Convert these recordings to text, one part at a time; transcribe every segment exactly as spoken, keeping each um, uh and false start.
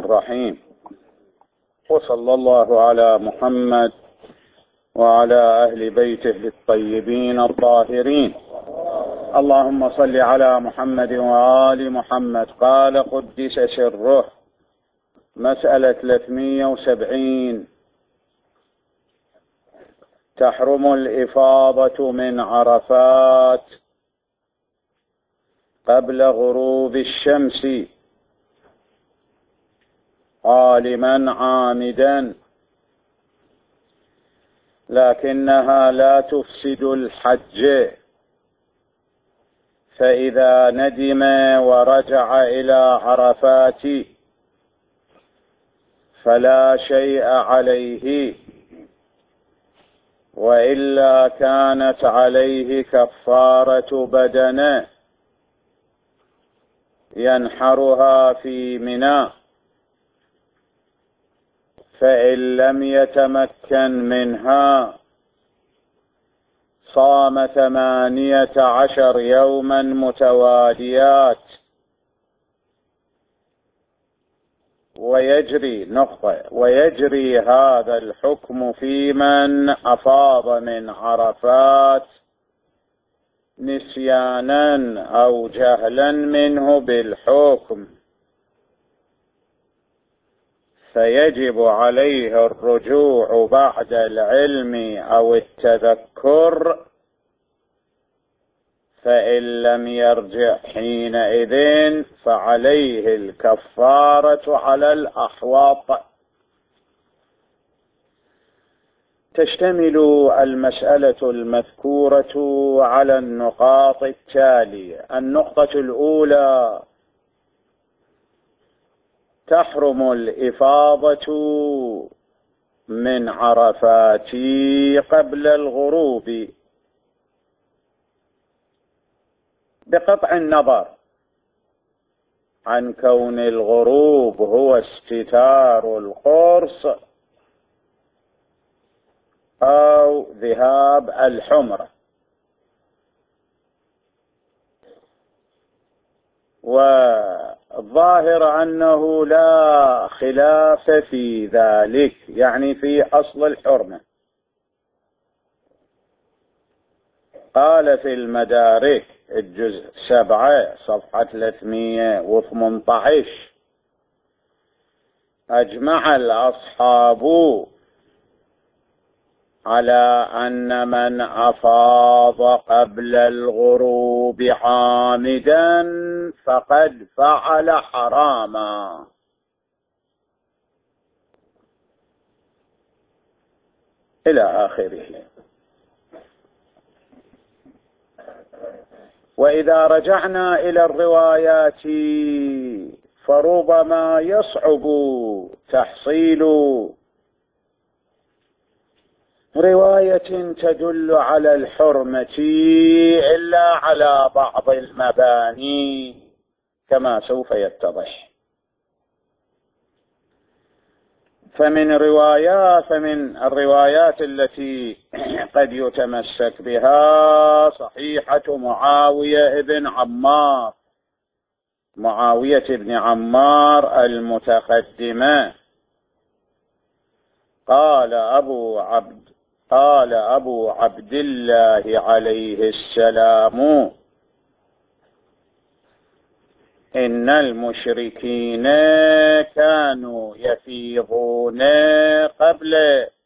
الرحيم، وصلى الله على محمد وعلى أهل بيته الطيبين الطاهرين. اللهم صل على محمد وآل محمد. قال قدس سره، مسألة ثلاثمئة وسبعين: تحرم الإفاضة من عرفات قبل غروب الشمس عالما عامدا، لكنها لا تفسد الحج، فإذا ندم ورجع إلى عرفات فلا شيء عليه، وإلا كانت عليه كفارة بدنه ينحرها في منى، فإن لم يتمكن منها صام ثمانية عشر يوما متواليات. ويجري نقطة ويجري هذا الحكم في من أفاض من عرفات نسيانا أو جهلا منه بالحكم، فيجب عليه الرجوع بعد العلم أو التذكر، فإن لم يرجع حينئذ فعليه الكفارة على الأحواط. تشتمل المسألة المذكورة على النقاط التالية: النقطة الأولى: تحرم الإفاضة من عرفات قبل الغروب بقطع النظر عن كون الغروب هو استتار القرص أو ذهاب الحمرة. والظاهر أنه لا خلاف في ذلك، يعني في أصل الحرمة. قال في المدارك الجزء سبعة صفحة ثلاثمئة وثمانية عشر: أجمع الأصحاب على أن من أفاض قبل الغروب عامدا فقد فعل حراما. إلى آخره. وإذا رجعنا إلى الروايات فربما يصعب تحصيل رواية تدل على الحرمة إلا على بعض المباني كما سوف يتضح. فمن روايات فمن الروايات التي قد يتمسك بها صحيحة معاوية بن عمار معاوية بن عمار المتقدمة. قال أبو عبد قال أبو عبد الله عليه السلام: إن المشركين كانوا يفيضون قبل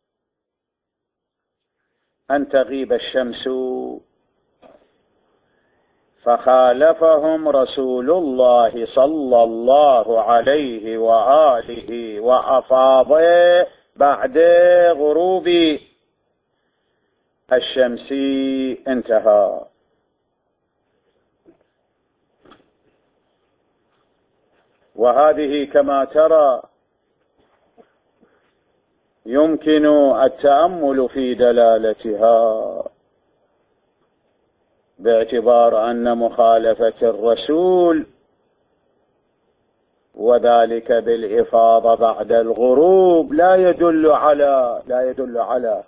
أن تغيب الشمس، فخالفهم رسول الله صلى الله عليه وآله وأفاض بعد غروب الشمس. انتهى. وهذه كما ترى يمكن التأمل في دلالتها، باعتبار أن مخالفة الرسول وذلك بالإفاضة بعد الغروب لا يدل على لا يدل على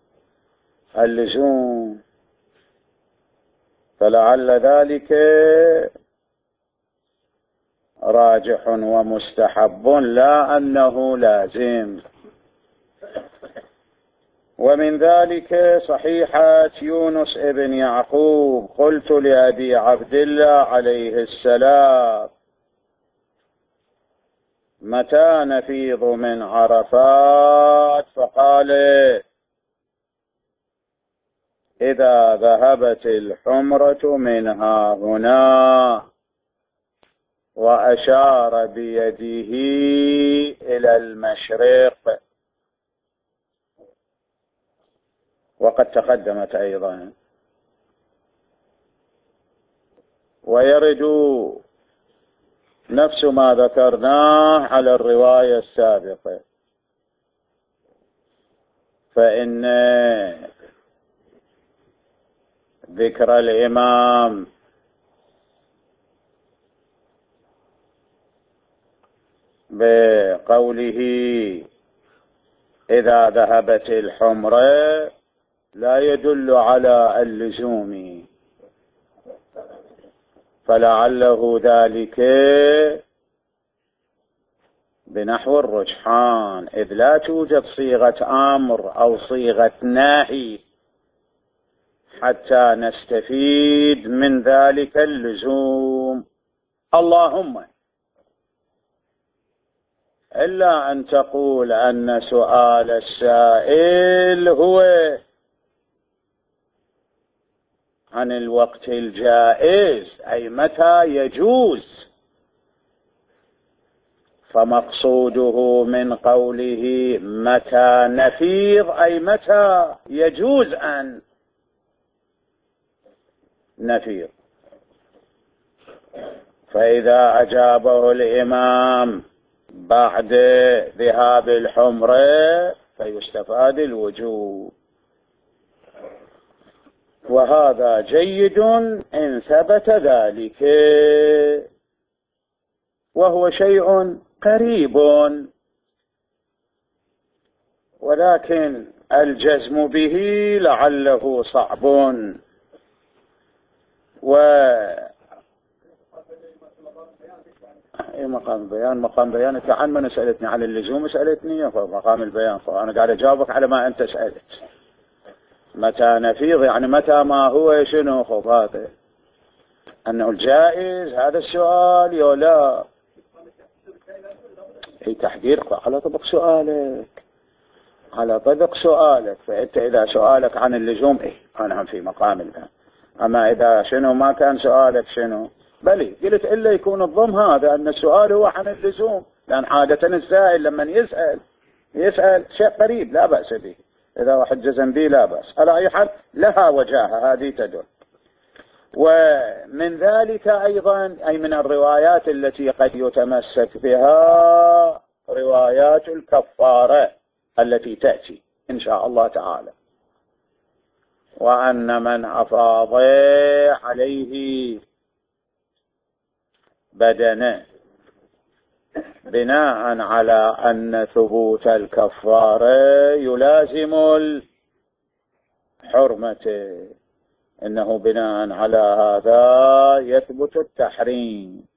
اللزوم، فلعل ذلك راجح ومستحب لا أنه لازم. ومن ذلك صحيحة يونس ابن يعقوب: قلت لأبي عبد الله عليه السلام: متى نفيض من عرفات؟ فقال: إذا ذهبت الحمرة منها هنا، وأشار بيده إلى المشرق، وقد تقدمت أيضا. ويرد نفس ما ذكرناه على الرواية السابقة، فإن ذكر الإمام بقوله إذا ذهبت الحمرة لا يدل على اللزوم، فلعله ذلك بنحو الرجحان، إذ لا توجد صيغة أمر أو صيغة نهي حتى نستفيد من ذلك اللزوم. اللهم إلا أن تقول أن سؤال السائل هو عن الوقت الجائز، أي متى يجوز، فمقصوده من قوله متى نفيض أي متى يجوز أن نفيض. فإذا أجابه الإمام بعد ذهاب الحمرة فيستفاد الوجوب، وهذا جيد إن ثبت ذلك، وهو شيء قريب، ولكن الجزم به لعله صعب. و مقام البيان مقام بيانك عن من سألتني عن اللزوم، سألتني مقام البيان، فأنا قاعد أجاوبك على ما أنت سألت. متى نفيض يعني متى ما هو شنو خب هذا أنه الجائز هذا السؤال يا لا. هي تحقيق على طبق سؤالك، على طبق سؤالك. فأنت إذا سؤالك عن اللزوم إيه أنا هم في مقام البيان، أما إذا شنو ما كان سؤالك شنو بلي قلت إلا يكون الضم هذا أن السؤال هو عن اللزوم، لأن عادة السائل لما يسأل يسأل شيء قريب لا بأس به، إذا واحد جزم به لا بأس. على أي حال لها وجاهة هذه تدل. ومن ذلك أيضا أي من الروايات التي قد يتمسك بها روايات الكفارة التي تأتي إن شاء الله تعالى، وأن من أفاض عليه بدنه بناء على أن ثبوت الكفارة يلازم الحرمة، إنه بناء على هذا يثبت التحريم.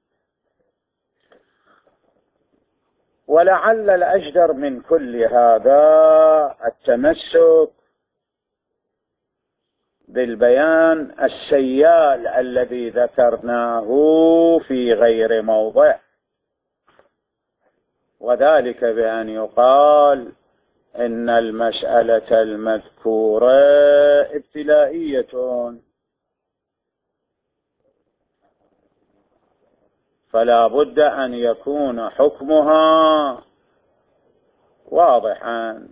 ولعل الأجدر من كل هذا التمسك بالبيان السيال الذي ذكرناه في غير موضع، وذلك بأن يقال إن المسألة المذكورة ابتلائية، فلا بد أن يكون حكمها واضحا.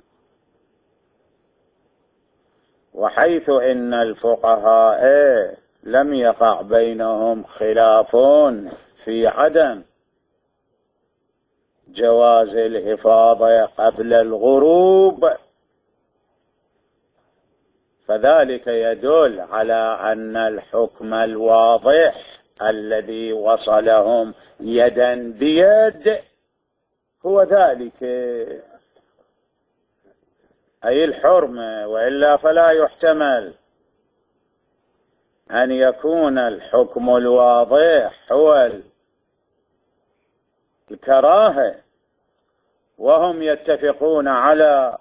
وحيث إن الفقهاء لم يقع بينهم خلاف في عدم جواز الإفاضة قبل الغروب، فذلك يدل على أن الحكم الواضح الذي وصلهم يدا بيد هو ذلك، أي الحرمة، وإلا فلا يحتمل أن يكون الحكم الواضح هو الكراهة وهم يتفقون على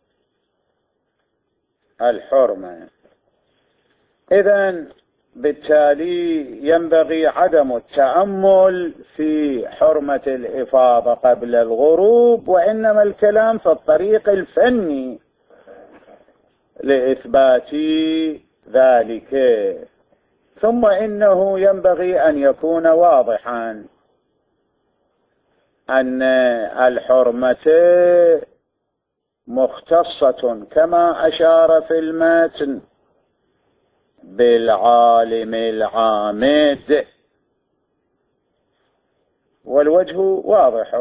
الحرمة. إذن بالتالي ينبغي عدم التأمل في حرمة الإفاضة قبل الغروب، وإنما الكلام في الطريق الفني لإثبات ذلك. ثم إنه ينبغي أن يكون واضحا أن الحرمة مختصة كما أشار في المتن بالعالم العامد، والوجه واضح،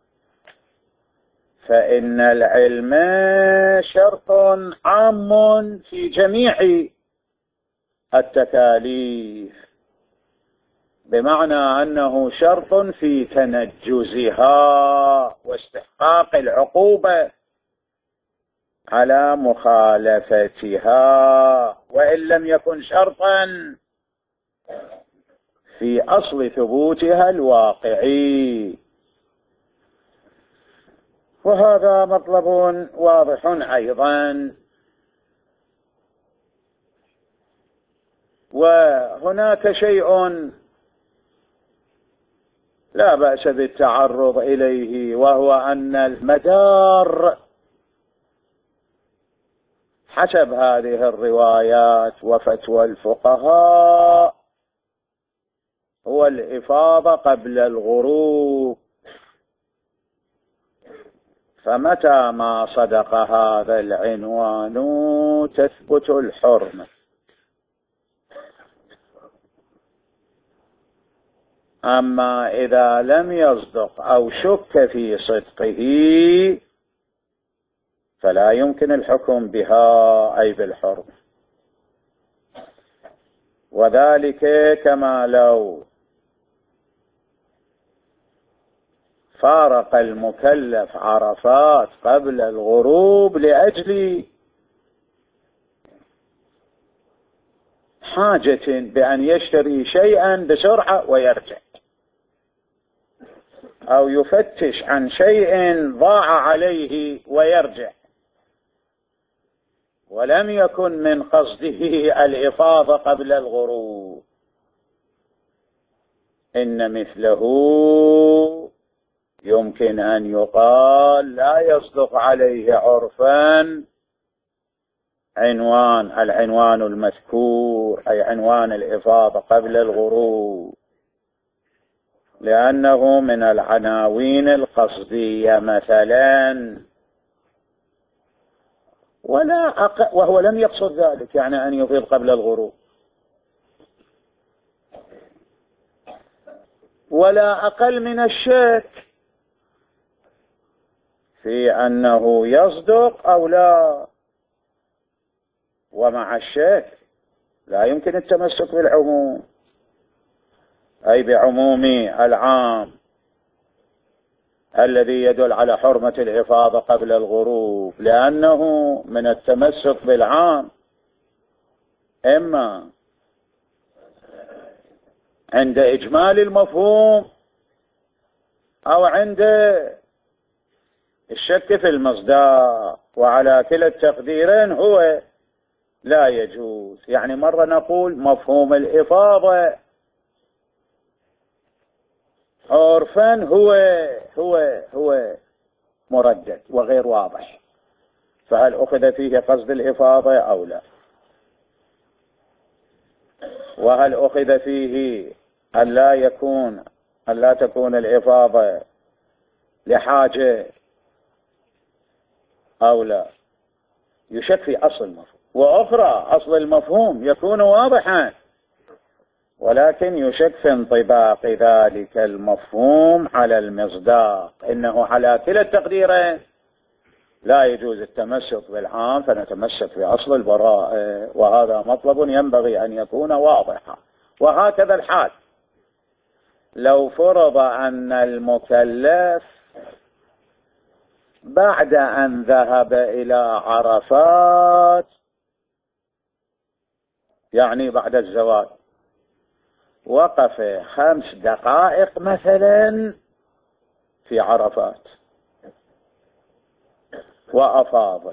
فإن العلم شرط عام في جميع التكاليف، بمعنى أنه شرط في تنجزها واستحقاق العقوبة على مخالفتها، وإن لم يكن شرطا في أصل ثبوتها الواقعي. وهذا مطلب واضح أيضا. وهناك شيء لا بأس بالتعرض إليه، وهو أن المدار حسب هذه الروايات وفتوى الفقهاء هو الإفاضة قبل الغروب، فمتى ما صدق هذا العنوان تثبت الحرمة. أما إذا لم يصدق أو شك في صدقه فلا يمكن الحكم بها أي بالحرمة، وذلك كما لو فارق المكلف عرفات قبل الغروب لأجل حاجة بأن يشتري شيئا بسرعة ويرجع، أو يفتش عن شيء ضاع عليه ويرجع، ولم يكن من قصده الإفاضة قبل الغروب، إن مثله يمكن أن يقال لا يصدق عليه عرفا عنوان العنوان المذكور، أي عنوان الإفاضة قبل الغروب، لأنه من العناوين القصدية مثلا، ولا أق... وهو لم يقصد ذلك، يعني أن يفيض قبل الغروب، ولا أقل من الشك في أنه يصدق أو لا. ومع الشك لا يمكن التمسك بالعموم، أي بعموم العام الذي يدل على حرمة الإفاضة قبل الغروب، لأنه من التمسك بالعام إما عند إجمال المفهوم أو عند الشك في المصداق، وعلى كلا التقديرين هو لا يجوز. يعني مرة نقول مفهوم الإفاضة عرفا هو هو هو مردد وغير واضح، فهل أخذ فيه قصد الإفاضة أو لا؟ وهل أخذ فيه أن لا يكون أن لا تكون الإفاضة لحاجة أو لا؟ يشك في أصل المفهوم. وأخرى أصل المفهوم يكون واضحا، ولكن يشك في انطباق ذلك المفهوم على المصداق. إنه على كلا التقديرين لا يجوز التمسك بالعام، فنتمسك بأصل البراءة، وهذا مطلب ينبغي أن يكون واضحا. وهكذا الحال لو فرض أن المكلف بعد أن ذهب إلى عرفات، يعني بعد الزوال، وقف خمس دقائق مثلا في عرفات وأفاض،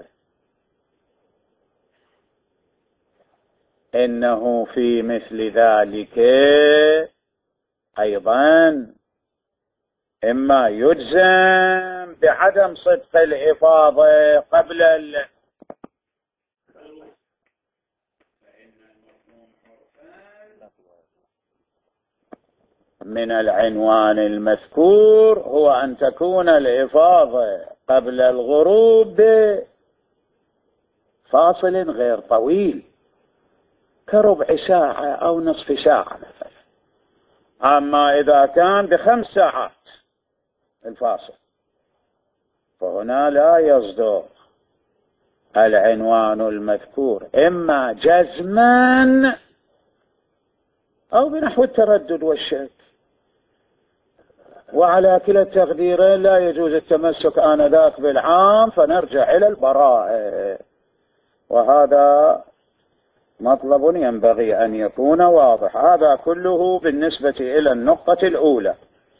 إنه في مثل ذلك أيضا إما يجزم بعدم صدق الإفاضة قبل ال من العنوان المذكور هو أن تكون الإفاضة قبل الغروب بفاصل غير طويل كربع ساعة أو نصف ساعة مثلا. أما إذا كان بخمس ساعات الفاصل فهنا لا يصدر العنوان المذكور إما جزما أو بنحو التردد والشك، وعلى كلا التقديرين لا يجوز التمسك آنذاك بالعام فنرجع إلى البراءة، وهذا مطلب ينبغي أن يكون واضح. هذا كله بالنسبة إلى النقطة الأولى.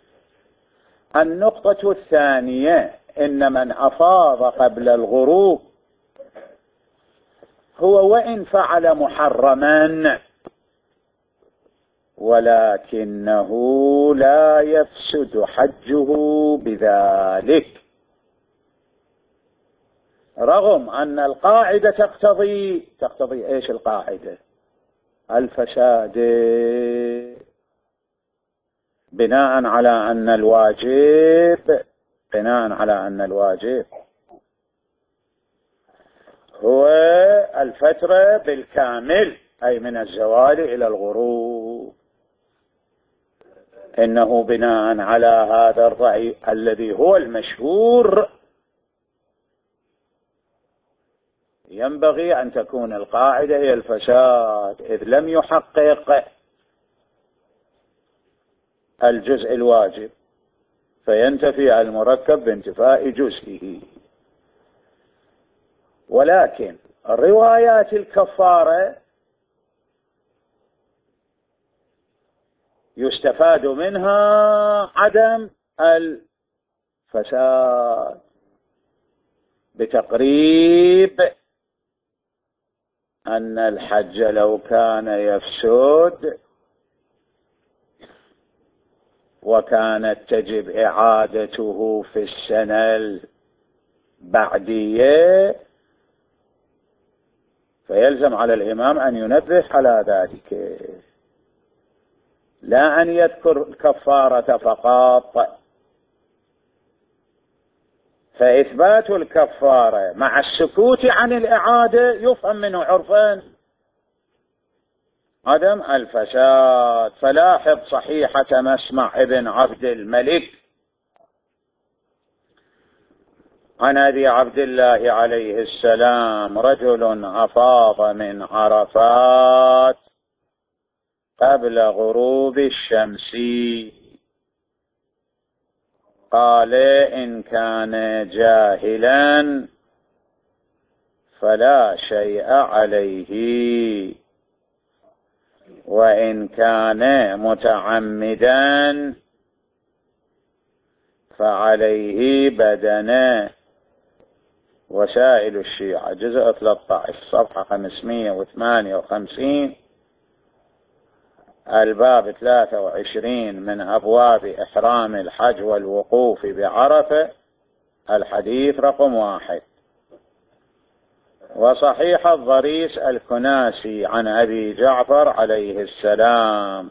النقطة الثانية، إن من أفاض قبل الغروب هو وإن فعل محرما ولكنه لا يفسد حجه بذلك، رغم أن القاعدة تقتضي تقتضي إيش القاعدة؟ الفساد، بناء على أن الواجب بناء على أن الواجب هو الفترة بالكامل، أي من الزوال إلى الغروب. إنه بناء على هذا الرأي الذي هو المشهور ينبغي أن تكون القاعدة هي الفساد، إذ لم يحقق الجزء الواجب فينتفي المركب بانتفاء جزئه. ولكن روايات الكفارة يستفاد منها عدم الفساد بتقريب أن الحج لو كان يفسد وكانت تجب إعادته في السنة البعدية فيلزم على الإمام أن ينبه على ذلك، لا أن يذكر الكفارة فقط. فإثبات الكفارة مع السكوت عن الإعادة يفهم منه عرفا عدم الفساد. فلاحظ صحيحة مسمع ابن عبد الملك عن أبي عبد الله عليه السلام: رجل أفاض من عرفات قبل غروب الشمس، قال: إن كان جاهلا فلا شيء عليه، وإن كان متعمدا فعليه بدنه. وسائل الشيعة جزء ثلاثة عشر صفحة خمسمائة وثمانية وخمسين، الباب ثلاثة وعشرين من أبواب إحرام الحج والوقوف بعرفة، الحديث رقم واحد. وصحيح الضريس الكناسي عن أبي جعفر عليه السلام: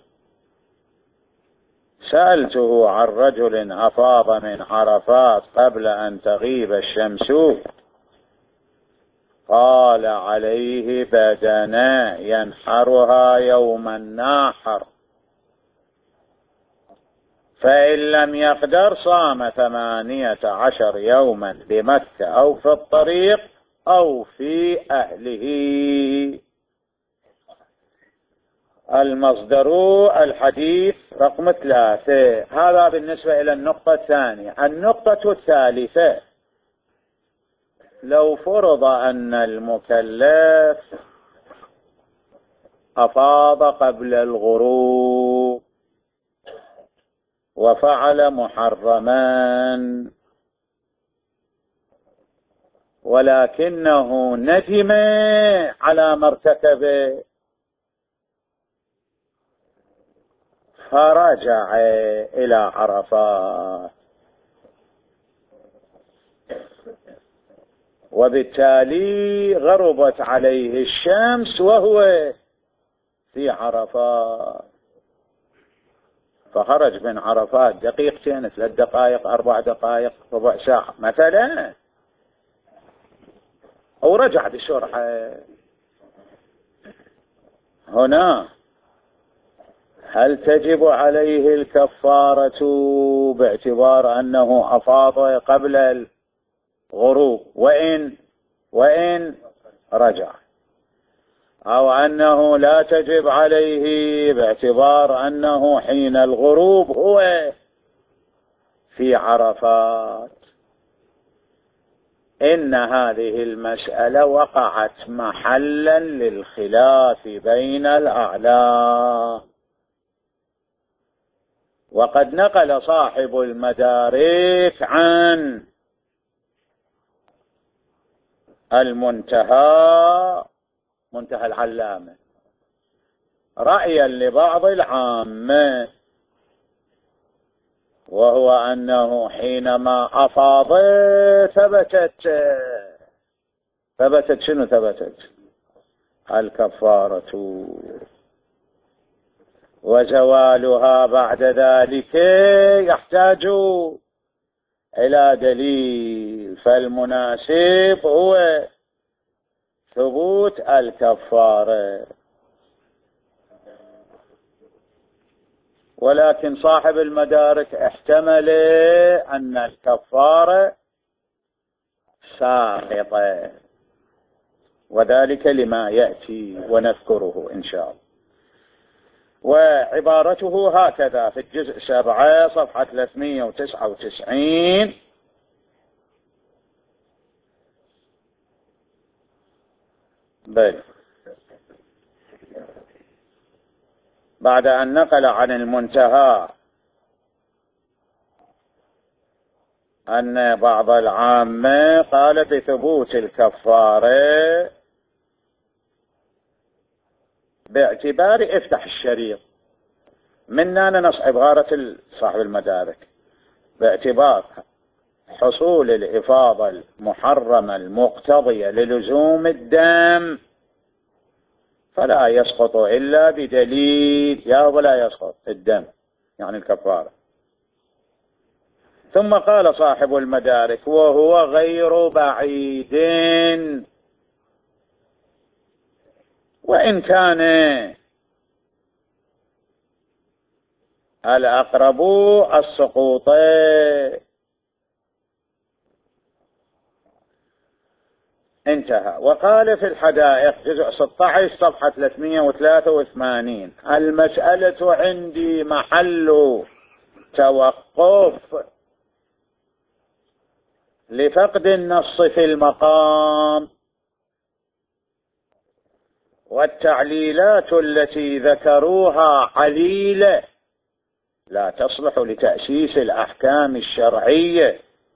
سألته عن رجل أفاض من عرفات قبل أن تغيب الشمس، قال: عليه بدنة ينحرها يوم الناحر، فإن لم يقدر صام ثمانية عشر يوما بمكة أو في الطريق أو في أهله. المصدر الحديث رقم ثلاثة. هذا بالنسبة إلى النقطة الثانية. النقطة الثالثة: لو فرض أن المكلف أفاض قبل الغروب وفعل محرما ولكنه ندم على ما ارتكبه فرجع إلى عرفات، وبالتالي غربت عليه الشمس وهو في عرفات، فخرج من عرفات دقيقتين، ثلاث دقائق، أربع دقائق، ربع ساعة مثلا، أو رجع بسرعة. هنا هل تجب عليه الكفارة باعتبار أنه أفاض قبل الغروب وإن وإن رجع، أو أنه لا تجب عليه باعتبار أنه حين الغروب هو في عرفات؟ إن هذه المسألة وقعت محلا للخلاف بين الأعلام، وقد نقل صاحب المدارك عن المنتهى منتهى العلامة رأيا لبعض العامة، وهو أنه حينما أفاض ثبتت ثبتت شنو ثبتت الكفارة، وزوالها بعد ذلك يحتاج إلى دليل، فالمناسب هو ثبوت الكفارة. ولكن صاحب المدارك احتمل أن الكفارة ساقطة، وذلك لما يأتي ونذكره إن شاء الله. وعبارته هكذا في الجزء سبعة صفحة ثلاثمئة وتسعة وتسعين: بل بعد أن نقل عن المنتهى أن بعض العامة قال بثبوت الكفارة باعتبار افتح الشريط منا نص عبارة صاحب المدارك باعتبار حصول الإفاضة المحرمة المقتضية للزوم الدم فلا يسقط إلا بدليل، يا ولا يسقط الدم يعني الكفارة. ثم قال صاحب المدارك وهو غير بعيد، وإن كان الأقرب السقوط. انتهى. وقال في الحدائق جزء ستة عشر صفحة ثلاثمئة وثلاثة وثمانين: المسألة عندي محل توقف لفقد النص في المقام، والتعليلات التي ذكروها عليلة لا تصلح لتأسيس الأحكام الشرعية،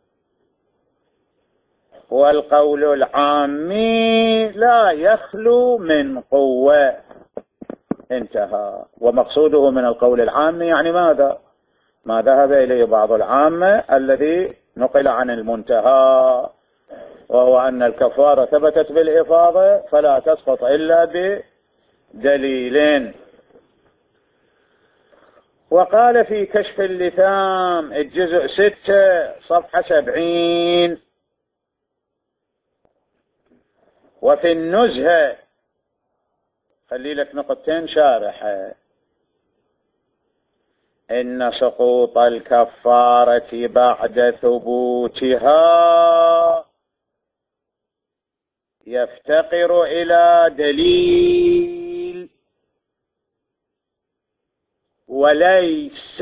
والقول العامي لا يخلو من قوة. انتهى. ومقصوده من القول العامي يعني ماذا؟ ما ذهب إليه بعض العامة الذي نقل عن المنتهى، وهو أن الكفارة ثبتت بالإفاضة فلا تسقط إلا بدليل. وقال في كشف اللثام الجزء ستة صفحة سبعين: وفي النزهة، خلي لك نقطتين شارحة: إن سقوط الكفارة بعد ثبوتها يفتقر إلى دليل، وليس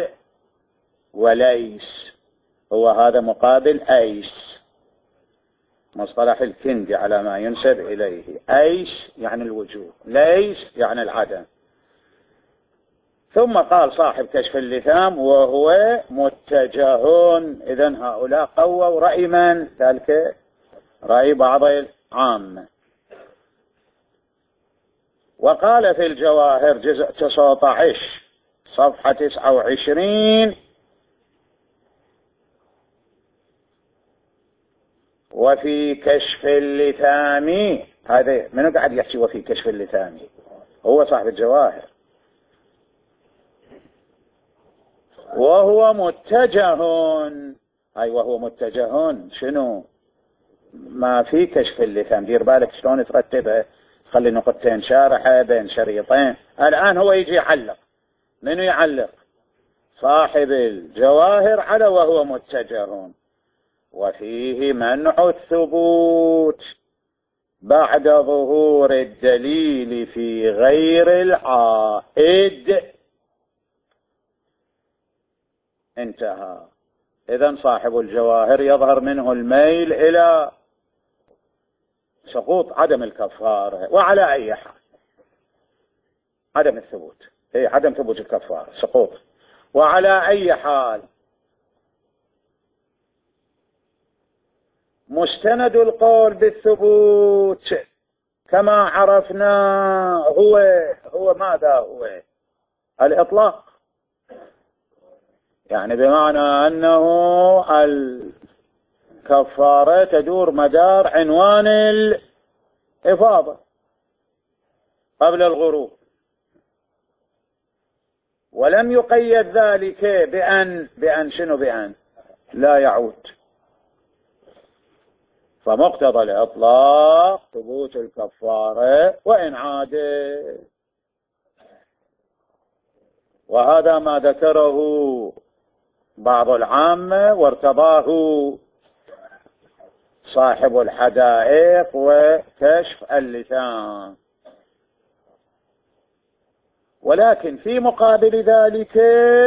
وليس هو هذا مقابل أيس، مصطلح الكندي على ما ينسب إليه. أيس يعني الوجوب، ليس يعني العدم. ثم قال صاحب كشف اللثام وهو متجه. إذن هؤلاء قووا رأي من؟ ذلك رأي بعض العامة. وقال في الجواهر جزء تسعة عشر صفحة تسعة وعشرين: وفي كشف اللثام. هذا من قاعد يحكي وفي كشف اللثام؟ هو صاحب الجواهر. وهو متجه. أي وهو متجه شنو؟ ما في كشف اللثام. دير بالك شلون ترتبها، خلي نقطتين شارحة بين شريطين. الآن هو يجي يعلق. منو يعلق؟ صاحب الجواهر على وهو متجه. وفيه منع الثبوت بعد ظهور الدليل في غير العائد. انتهى. إذن صاحب الجواهر يظهر منه الميل إلى سقوط عدم الكفارة. وعلى أي حال عدم الثبوت، إيه عدم ثبوت الكفارة سقوط. وعلى أي حال مستند القول بالثبوت كما عرفنا هو هو ماذا هو؟ الإطلاق. يعني بمعنى أنه الكفارة تدور مدار عنوان الإفاضة قبل الغروب، ولم يقيد ذلك بأن بأن شنو بأن لا يعود. فمقتضى الإطلاق ثبوت الكفارة وإن عاد. وهذا ما ذكره بعض العامة وارتضاه صاحب الحدائق وكشف اللثام. ولكن في مقابل ذلك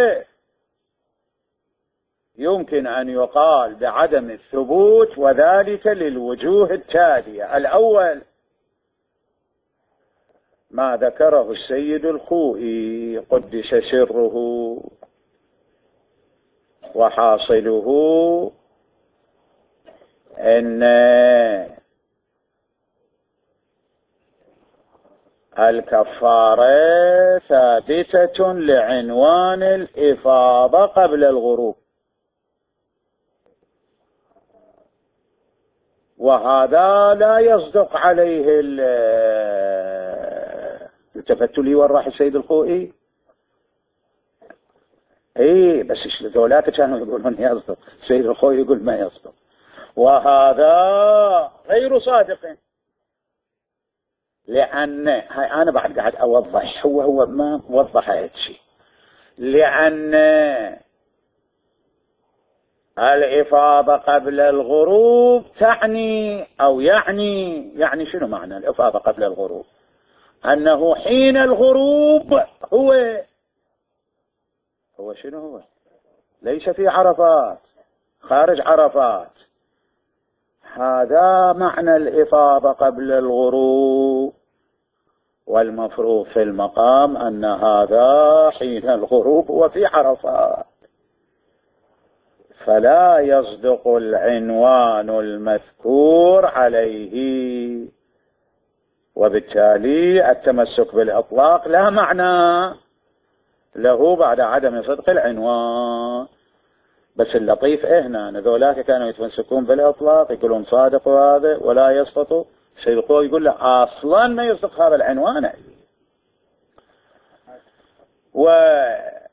يمكن أن يقال بعدم الثبوت، وذلك للوجوه التالية: الأول ما ذكره السيد الخوئي قدس سره، وحاصله أن الكفارة ثابتة لعنوان الإفاضة قبل الغروب، وهذا لا يصدق عليه التفتوا لي وين راح السيد الخوئي. اي بس ذولاك كانوا يقولون يصدق، السيد الخوئي يقول ما يصدق، وهذا غير صادق. لأن هاي أنا بعد قاعد أوضح، هو هو ما وضح هذا الشيء. لأن الإفاضة قبل الغروب تعني أو يعني يعني شنو معنى الإفاضة قبل الغروب؟ أنه حين الغروب هو هو شنو هو؟ ليس في عرفات، خارج عرفات. هذا معنى الإفاضة قبل الغروب. والمفروض في المقام أن هذا حين الغروب وفي عرفات، فلا يصدق العنوان المذكور عليه، وبالتالي التمسك بالإطلاق لا معنى له بعد عدم صدق العنوان. بس اللطيف هنا أن ذولاك كانوا يتمسكون بالإطلاق، يقولون صادق هذا ولا يسقط. السيد الخوئي يقول له أصلا ما يصدق هذا العنوان. وفيه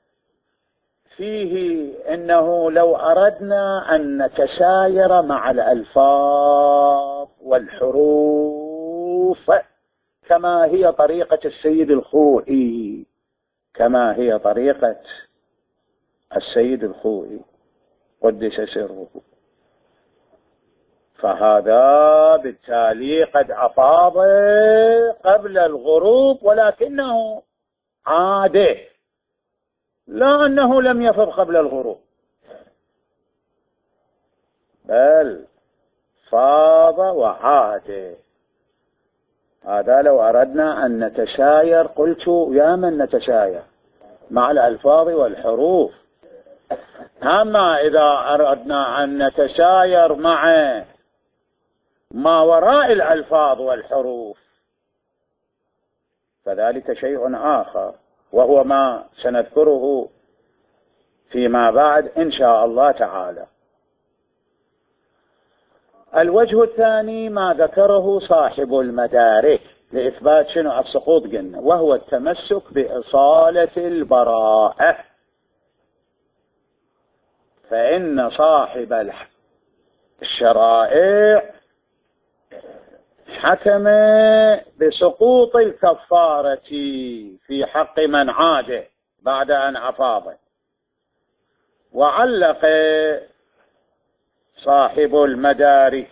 أنه لو أردنا أن نتساير مع الألفاظ والحروف كما هي طريقة السيد الخوئي، كما هي طريقة السيد الخوئي قدس سره، فهذا بالتالي قد أفاض قبل الغروب، ولكنه عاده، لا أنه لم يفض قبل الغروب، بل فاض وعاد. هذا لو أردنا أن نتشاير، قلت يا من نتشاير، مع الألفاظ والحروف. أما إذا أردنا أن نتساير مع ما وراء الألفاظ والحروف فذلك شيء آخر، وهو ما سنذكره فيما بعد إن شاء الله تعالى. الوجه الثاني ما ذكره صاحب المدارك لإثبات شنو السقوط قلنا، وهو التمسك بإصالة البراءة. فإن صاحب الشرائع حكم بسقوط الكفارة في حق من عاد بعد أن أفاض، وعلق صاحب المدارك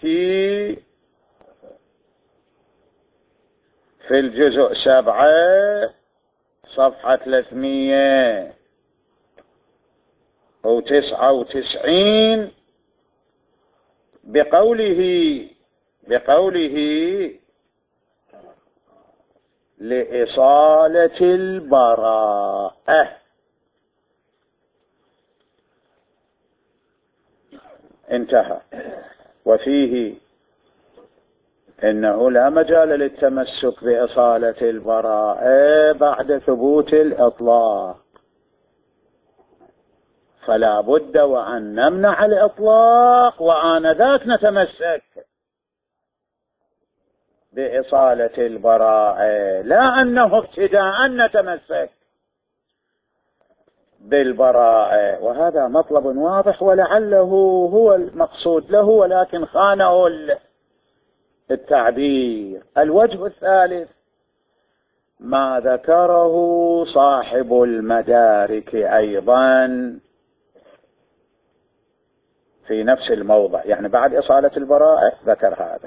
في الجزء سبعة صفحة ثلاثمية وتسعة وتسعين بقوله بقوله لإصالة البراءة. انتهى. وفيه إنه لا مجال للتمسك بإصالة البراءة بعد ثبوت الإطلاق، فلا بد وأن نمنع الإطلاق وآنذاك نتمسك بإصالة البراءة، لا أنه ابتداء نتمسك بالبراءة. وهذا مطلب واضح ولعله هو المقصود له، ولكن خانه التعبير. الوجه الثالث ما ذكره صاحب المدارك أيضا في نفس الموضع، يعني بعد إصالة البراءة ذكر هذا،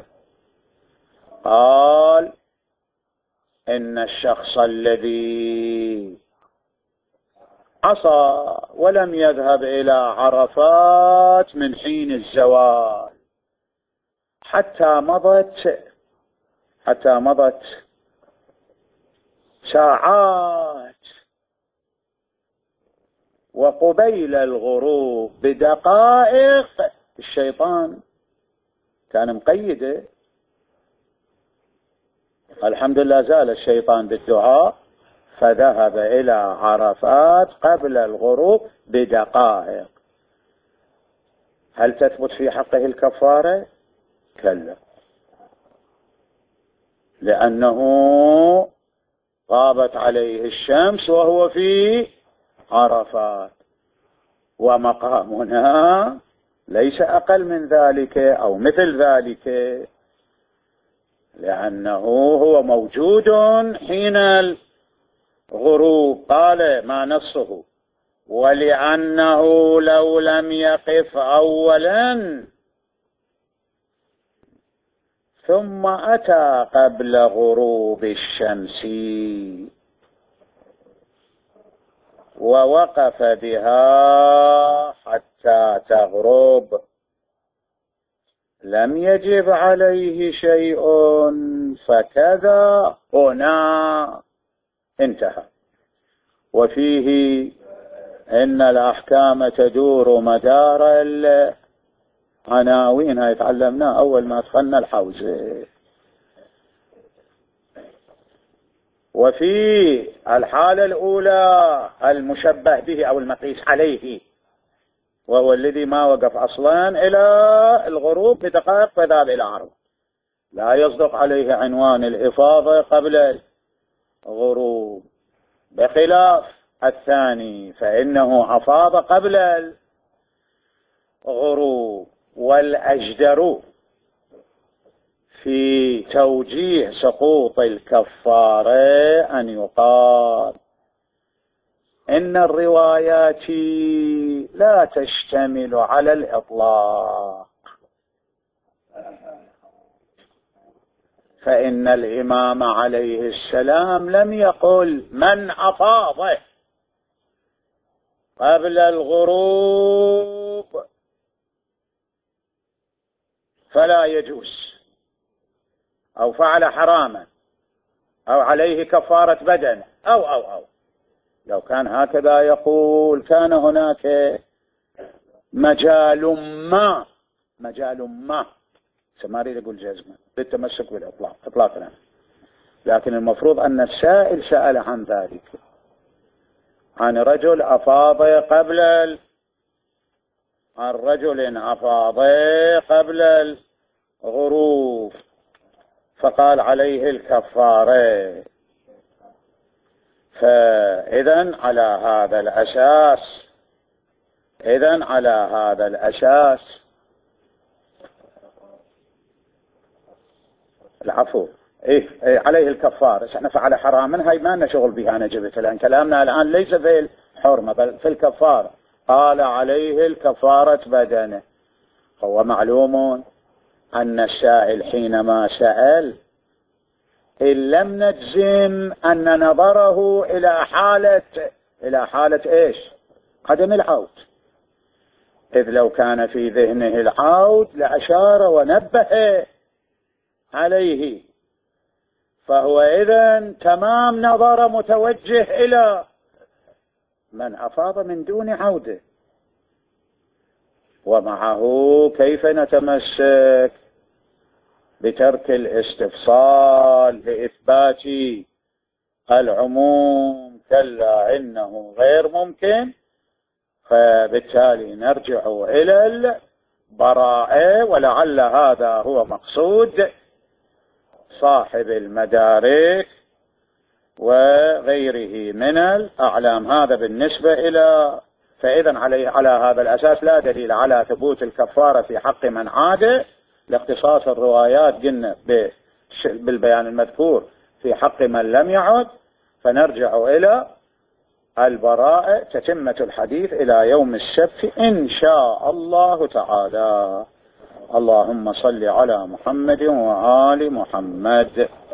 قال إن الشخص الذي عصى ولم يذهب إلى عرفات من حين الزوال حتى مضت حتى مضت ساعات، وقبيل الغروب بدقائق الشيطان كان مقيده، الحمد لله زال الشيطان بالدعاء فذهب إلى عرفات قبل الغروب بدقائق. هل تثبت في حقه الكفارة؟ كلا، لأنه غابت عليه الشمس وهو في عرفات، ومقامنا ليس أقل من ذلك أو مثل ذلك، لأنه هو موجود حين الغروب. قال ما نصه: ولأنه لو لم يقف أولا ثم أتى قبل غروب الشمس ووقف بها حتى تغرب لم يجب عليه شيء، فكذا هنا. انتهى. وفيه إن الأحكام تدور مدار العناوين، هاي تعلمناه أول ما دخلنا الحوزة. وفي الحالة الأولى المشبه به أو المقيس عليه، وهو الذي ما وقف أصلا إلى الغروب بدقائق فذهب إلى عرض، لا يصدق عليه عنوان الإفاضة قبل الغروب، بخلاف الثاني فإنه أفاض قبل الغروب. والأجدر في توجيه سقوط الكفارة أن يقال إن الروايات لا تشتمل على الإطلاق، فإن الإمام عليه السلام لم يقل من أفاض قبل الغروب فلا يجوز أو فعل حراما أو عليه كفارة بدن أو أو أو لو كان هكذا يقول كان هناك مجال ما مجال ما ما أريد أقول جزمة بالتمسك بالإطلاق إطلاقا، لكن المفروض أن السائل سأل عن ذلك، عن رجل أفاض قبل ال... عن رجل أفاض قبل الغروب فقال عليه الكفارة. فإذن على هذا الأساس إذن على هذا الأساس العفو إيه, إيه عليه الكفارة. احنا فعل حراما هاي ما لنا شغل بها، أنا جبت الآن كلامنا الآن ليس في الحرمة بل في الكفارة. قال عليه الكفارة بدنه. هو معلوم أن السائل حينما سأل إن لم نجزم أن نظره إلى حالة إلى حالة إيش؟ عدم العود، إذ لو كان في ذهنه العود لأشار ونبه عليه، فهو إذن تمام نظر متوجه إلى من أفاض من دون عودة. ومعه كيف نتمسك بترك الاستفصال لإثبات العموم؟ كلا إنه غير ممكن. فبالتالي نرجع إلى البراءة، ولعل هذا هو مقصود صاحب المدارك وغيره من الأعلام. هذا بالنسبة إلى فإذا عليه على هذا الأساس لا دليل على ثبوت الكفارة في حق من عاد، لاختصاص الروايات قلنا بالبيان المذكور في حق من لم يعد. فنرجع إلى البراءة تتمة الحديث إلى يوم السبت إن شاء الله تعالى. اللهم صل على محمد وآل محمد.